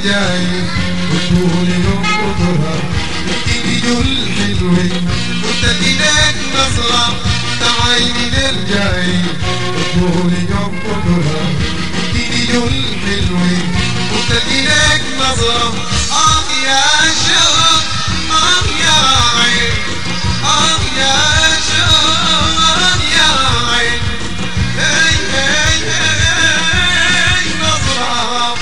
الجاي وطول يوم بكرة تيجي الحلوين وتدينك نصرة تعاين الجاي وطول يوم بكرة تيجي الحلوين وتدينك نصرة يا شوق يا عين يا شوق يا عين هي هي هي نصرة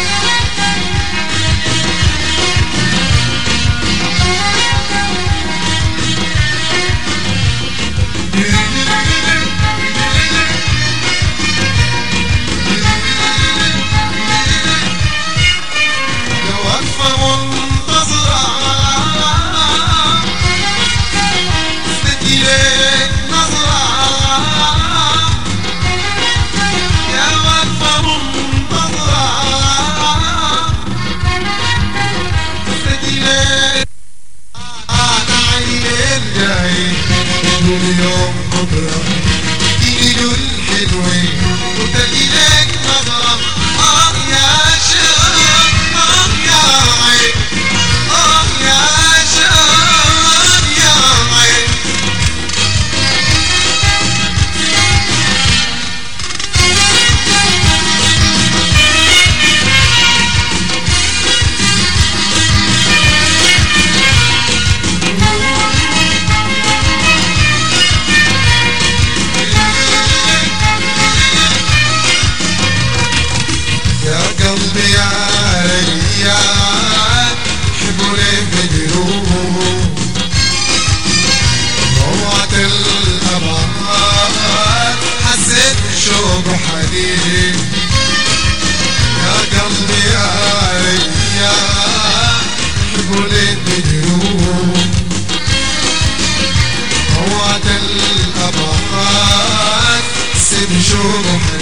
اليوم بكرة تيجي الحلوين وتجيلك نظرة يا شوق يا عين يا شوق يا عين قلبي يا ريان حبولي بجروح روعة الأبعاد حسيت بشوق وحنين يا قلبي يا ريان حبولي بجروح روعة الأبعاد حسيت بشوق وحنين